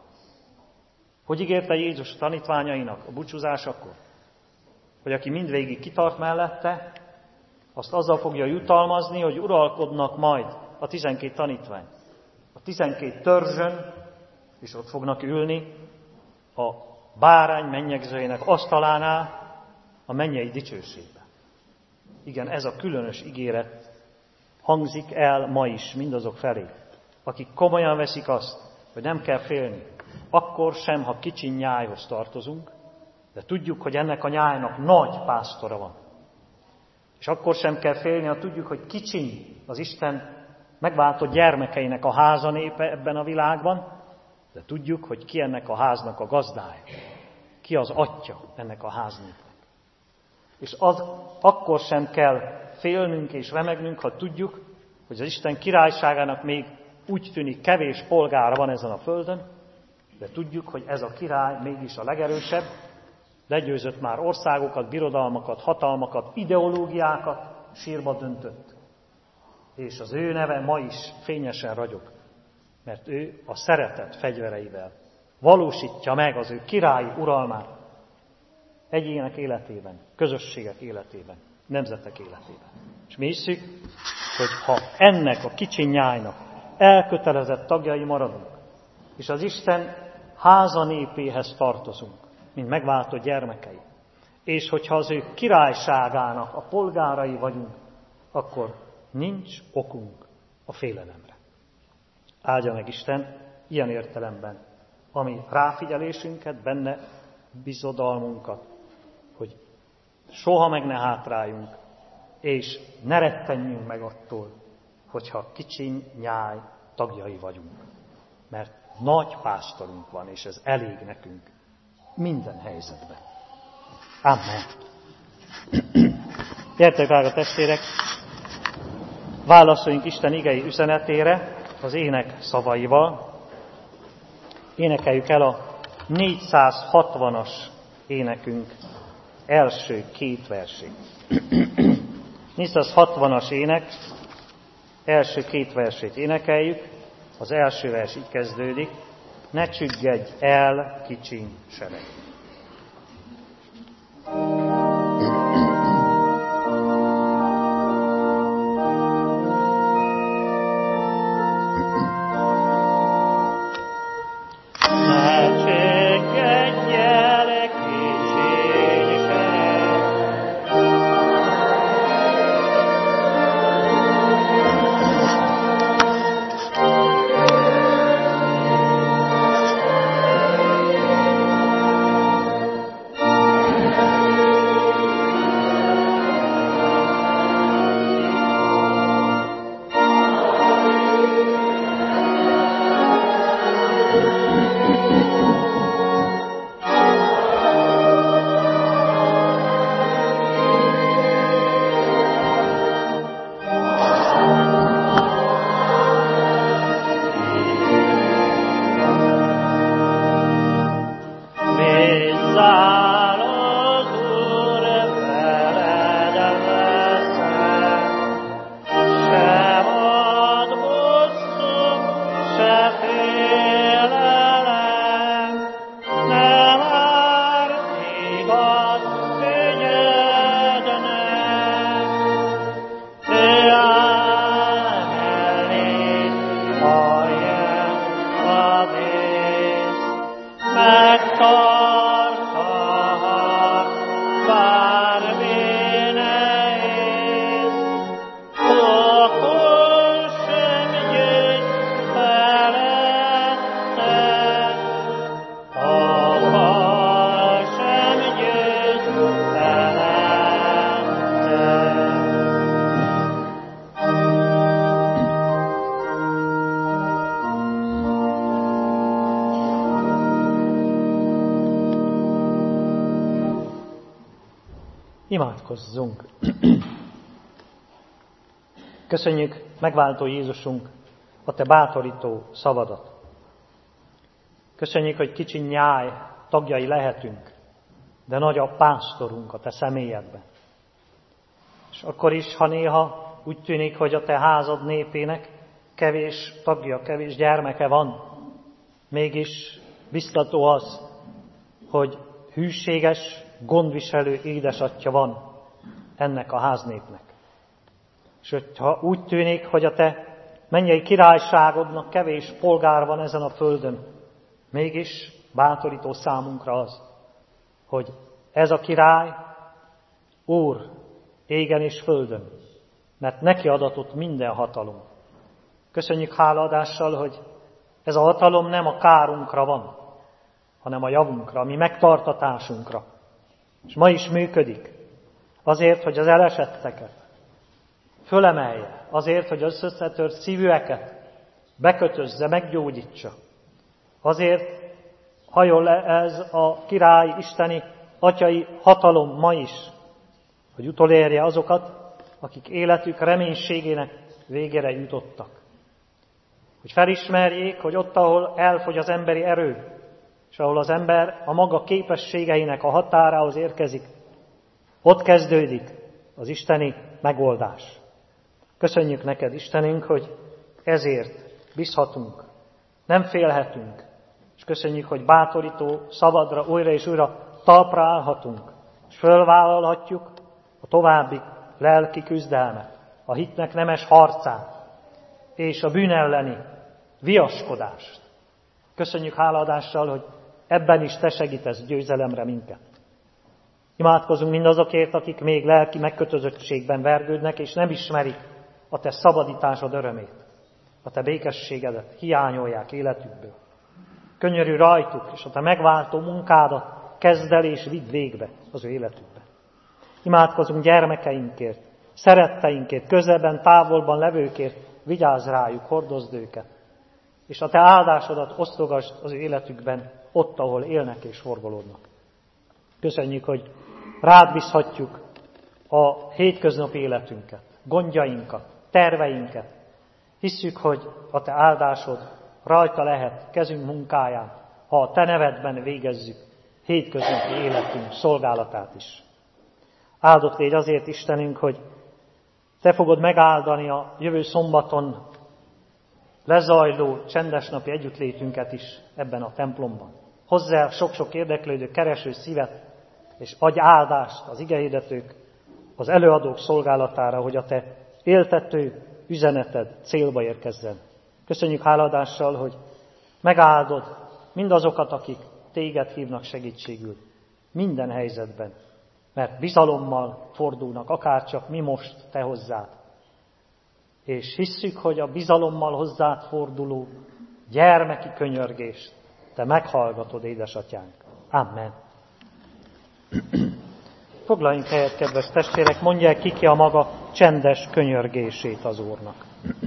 Hogy ígérte Jézus tanítványainak a búcsúzásakor? Hogy aki mindvégig kitart mellette, azt azzal fogja jutalmazni, hogy uralkodnak majd a 12 tanítvány. A 12 törzsön, és ott fognak ülni a bárány mennyegzőjének asztalánál a mennyei dicsőségben. Igen, ez a különös ígéret hangzik el ma is mindazok felé, akik komolyan veszik azt, hogy nem kell félni. Akkor sem, ha kicsi nyájhoz tartozunk, de tudjuk, hogy ennek a nyájnak nagy pásztora van. És akkor sem kell félni, ha tudjuk, hogy kicsiny az Isten megváltott gyermekeinek a háza népe ebben a világban, de tudjuk, hogy ki ennek a háznak a gazdája, ki az atya ennek a háznépnek. És akkor sem kell félnünk és remegnünk, ha tudjuk, hogy az Isten királyságának még úgy tűnik kevés polgára van ezen a földön, de tudjuk, hogy ez a király mégis a legerősebb, legyőzött már országokat, birodalmakat, hatalmakat, ideológiákat, sírba döntött. És az ő neve ma is fényesen ragyog, mert ő a szeretet fegyvereivel valósítja meg az ő királyi uralmát egyének életében, közösségek életében, nemzetek életében. És mi hiszük, hogy ha ennek a kicsi nyájnak elkötelezett tagjai maradunk, és az Isten háza népéhez tartozunk, mint megváltott gyermekei, és hogyha az ő királyságának a polgárai vagyunk, akkor nincs okunk a félelemre. Áldja meg Isten ilyen értelemben, ami ráfigyelésünket, benne bizodalmunkat, hogy soha meg ne hátráljunk, és ne rettenjünk meg attól, hogyha kicsiny nyáj tagjai vagyunk. Mert nagy pásztorunk van, és ez elég nekünk minden helyzetben. Amen. Gyertek, drága testvérek, válaszoljunk Isten igei üzenetére az ének szavaival. Énekeljük el a 460-as énekünk első két versét. 460-as ének első két versét énekeljük. Az első vers így kezdődik: ne csüggedj el, kicsiny sereg. Imádkozzunk! Köszönjük, megváltó Jézusunk, a Te bátorító szavadat. Köszönjük, hogy kicsi nyáj tagjai lehetünk, de nagy a pásztorunk a Te személyedben. És akkor is, ha néha úgy tűnik, hogy a Te házad népének kevés tagja, kevés gyermeke van, mégis biztató az, hogy hűséges, gondviselő édesatya van ennek a háznépnek. És hogyha úgy tűnik, hogy a Te mennyei királyságodnak kevés polgár van ezen a földön, mégis bátorító számunkra az, hogy ez a király Úr égen és földön, mert neki adatott minden hatalom. Köszönjük hálaadással, hogy ez a hatalom nem a kárunkra van, hanem a javunkra, a mi megtartatásunkra. És ma is működik, azért, hogy az elesetteket fölemelje, azért, hogy az összetört szívűeket bekötözze, meggyógyítsa. Azért hajol le ez a király isteni atyai hatalom ma is, hogy utolérje azokat, akik életük reménységének végére jutottak. Hogy felismerjék, hogy ott, ahol elfogy az emberi erő, és ahol az ember a maga képességeinek a határához érkezik, ott kezdődik az isteni megoldás. Köszönjük neked, Istenünk, hogy ezért bízhatunk, nem félhetünk, és köszönjük, hogy bátorító szabadra újra és újra talpra állhatunk, és fölvállalhatjuk a további lelki küzdelmet, a hitnek nemes harcát, és a bűn elleni viaskodást. Köszönjük hálaadással, hogy ebben is Te segítesz győzelemre minket. Imádkozunk mindazokért, akik még lelki megkötözöttségben vergődnek, és nem ismerik a Te szabadításod örömét, a Te békességedet hiányolják életükből. Könyörülj rajtuk, és a Te megváltó munkádat kezd el és vidd végbe az ő életükbe. Imádkozunk gyermekeinkért, szeretteinkért, közelben, távolban levőkért, vigyázz rájuk, hordozd őket, és a Te áldásodat osztogasd az ő életükben, ott, ahol élnek és forgolódnak. Köszönjük, hogy rád bízhatjuk a hétköznapi életünket, gondjainkat, terveinket. Hisszük, hogy a te áldásod rajta lehet kezünk munkáján, ha a te nevedben végezzük hétköznapi életünk szolgálatát is. Áldott légy azért, Istenünk, hogy te fogod megáldani a jövő szombaton lezajló csendesnapi együttlétünket is ebben a templomban. Hozzá sok-sok érdeklődő, kereső szívet, és adj áldást az igehirdetők, az előadók szolgálatára, hogy a te éltető üzeneted célba érkezzen. Köszönjük háladással, hogy megáldod mindazokat, akik téged hívnak segítségül minden helyzetben, mert bizalommal fordulnak, akárcsak mi most te hozzád. És hisszük, hogy a bizalommal hozzád forduló gyermeki könyörgést te meghallgatod, édesatyánk. Amen. Foglaljunk helyet, kedves testvérek, mondják ki a maga csendes könyörgését az Úrnak.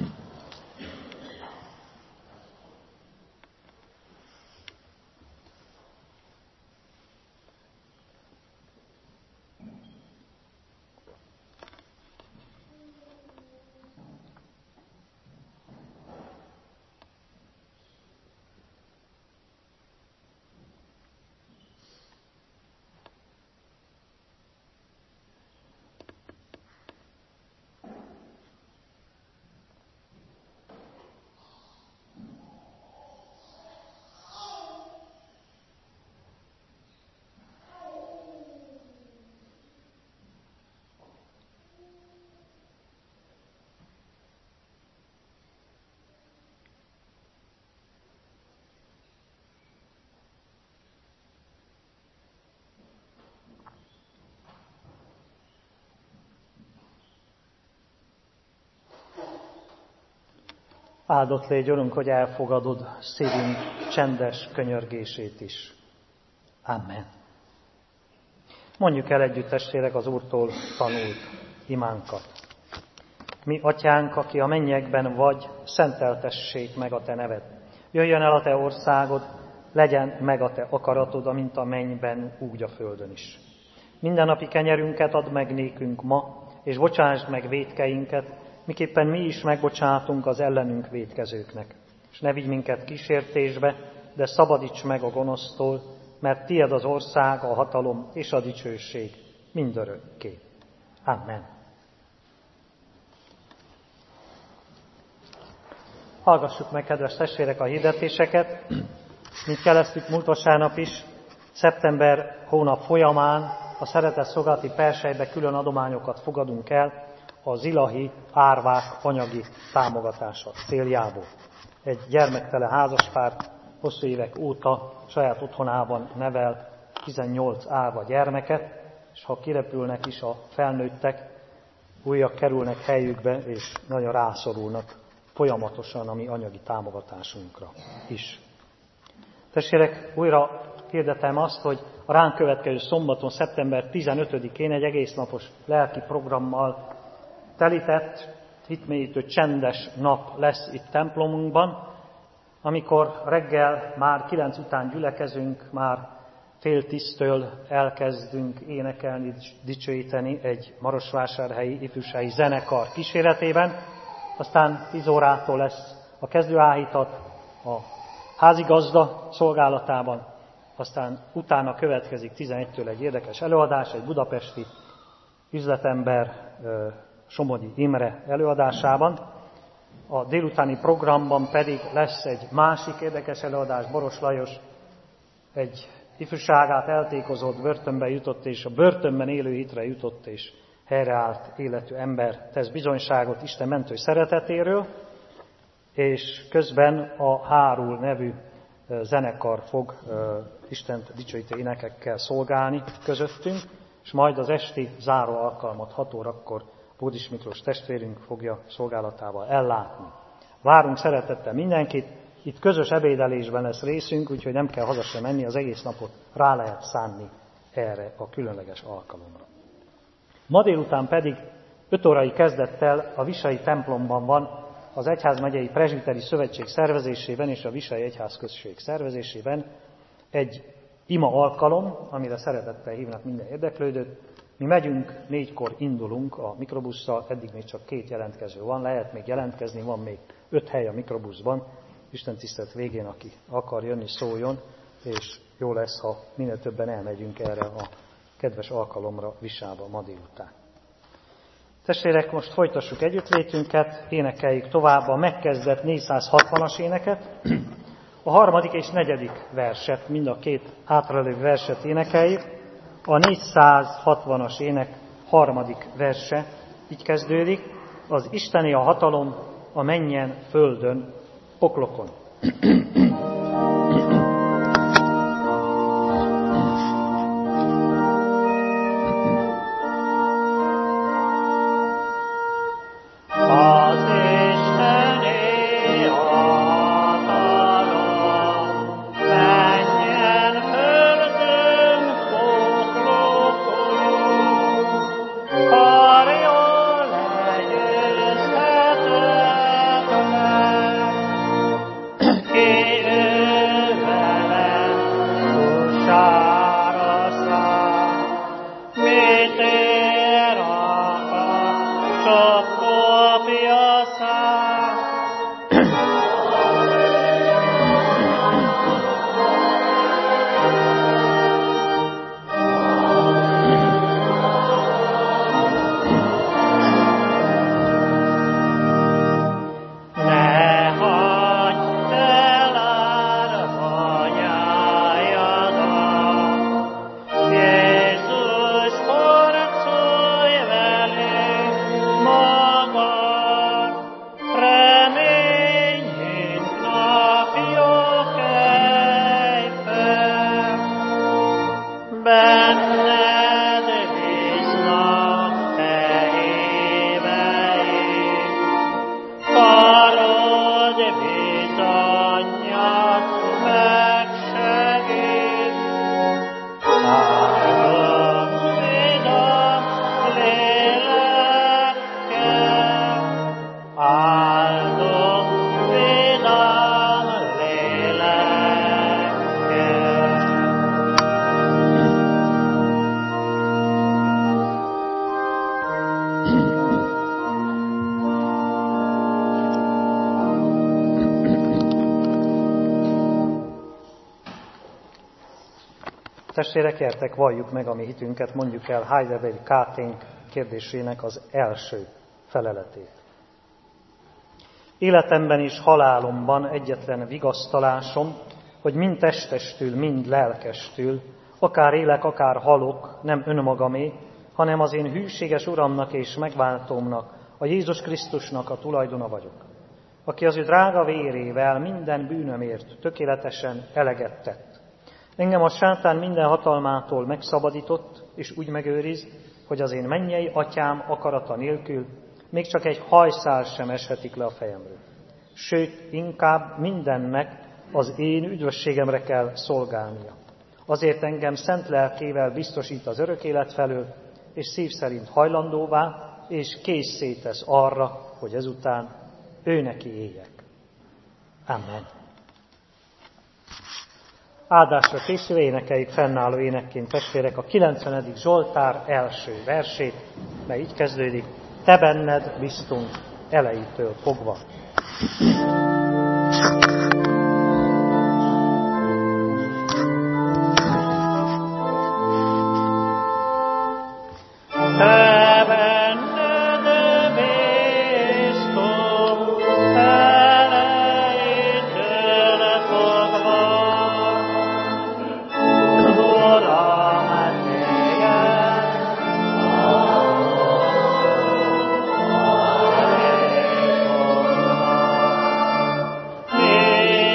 Áldott légy, Urunk, hogy elfogadod szívünk csendes könyörgését is. Amen. Mondjuk el együtt, testvérek, az Úrtól tanult imánkat. Mi, Atyánk, aki a mennyekben vagy, szenteltessék meg a te neved. Jöjjön el a te országod, legyen meg a te akaratod, amint a mennyben, úgy a földön is. Mindennapi kenyerünket add meg nékünk ma, és bocsásd meg vétkeinket, miképpen mi is megbocsátunk az ellenünk vétkezőknek. És ne vigy minket kísértésbe, de szabadíts meg a gonosztól, mert tied az ország, a hatalom és a dicsőség mindörökké. Amen. Hallgassuk meg, kedves testvérek, a hirdetéseket. Mint jeleztük múlt vasárnap is, szeptember hónap folyamán a Szeretett Szolgálati Persejbe külön adományokat fogadunk el az ilahi árvák anyagi támogatása céljából. Egy gyermektelen házaspár hosszú évek óta saját otthonában nevel 18 árva gyermeket, és ha kirepülnek is a felnőttek, újak kerülnek helyükbe, és nagyon rászorulnak folyamatosan a mi anyagi támogatásunkra is. Testvérek, újra hirdetem azt, hogy a ránk következő szombaton, szeptember 15-én egy egésznapos lelki programmal telített, hitmélyítő, csendes nap lesz itt templomunkban, amikor reggel már 9 után gyülekezünk, már fél 10-től elkezdünk énekelni, dicsőíteni egy marosvásárhelyi ifjúsági zenekar kíséretében, aztán 10 órától lesz a kezdőáhítat a házigazda szolgálatában, aztán utána következik 11-től egy érdekes előadás, egy budapesti üzletember, Somogyi Imre előadásában. A délutáni programban pedig lesz egy másik érdekes előadás, Boros Lajos egy ifjúságát eltékozott, börtönbe jutott, és a börtönben élő hitre jutott, és helyreállt életű ember tesz bizonyságot Isten mentő szeretetéről, és közben a Hárul nevű zenekar fog Istent dicsőítő énekekkel szolgálni közöttünk, és majd az esti záró alkalmat 6 órakor Bódis Miklós testvérünk fogja szolgálatával ellátni. Várunk szeretettel mindenkit, itt közös ebédelésben lesz részünk, úgyhogy nem kell haza sem menni, az egész napot rá lehet szánni erre a különleges alkalomra. Ma délután pedig 5 órai kezdettel a Visai templomban van az Egyházmegyei Presbiteri Szövetség szervezésében és a Visai Egyházközség szervezésében egy ima alkalom, amire szeretettel hívnak minden érdeklődőt. Mi megyünk, 4-kor indulunk a mikrobusszal, eddig még csak 2 jelentkező van, lehet még jelentkezni, van még 5 hely a mikrobuszban. Isten tisztelet végén, aki akar jönni, szóljon, és jó lesz, ha minél többen elmegyünk erre a kedves alkalomra Visába ma délután. Testvérek, most folytassuk együttlétünket, énekeljük tovább a megkezdett 460-as éneket, a 3. és 4. verset, mind a 2 hátralévő verset énekeljük. A 460-as ének 3. verse így kezdődik: az Isteni a hatalom a mennyen, földön, poklokon. Testvérek, gyertek, valljuk meg a mi hitünket, mondjuk el Heidelberg Káténk kérdésének az első feleletét. Életemben és halálomban egyetlen vigasztalásom, hogy mind testestül, mind lelkestül, akár élek, akár halok, nem önmagamé, hanem az én hűséges Uramnak és megváltómnak, a Jézus Krisztusnak a tulajdona vagyok, aki az ő drága vérével minden bűnömért tökéletesen eleget tett. Engem a sátán minden hatalmától megszabadított, és úgy megőriz, hogy az én mennyei atyám akarata nélkül még csak egy hajszál sem eshetik le a fejemről. Sőt, inkább mindennek az én üdvösségemre kell szolgálnia. Azért engem szent lelkével biztosít az örök élet felől, és szív szerint hajlandóvá, és készé tesz arra, hogy ezután ő neki éljek. Amen. Áldásra készülve énekeljük fennálló énekként, testvérek, a 90. Zsoltár első versét, mely így kezdődik: te benned biztunk elejétől fogva. Amen.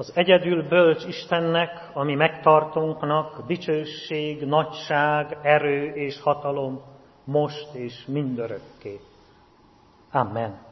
Az egyedül bölcs Istennek, ami megtartónknak dicsőség, nagyság, erő és hatalom most és mindörökké. Amen.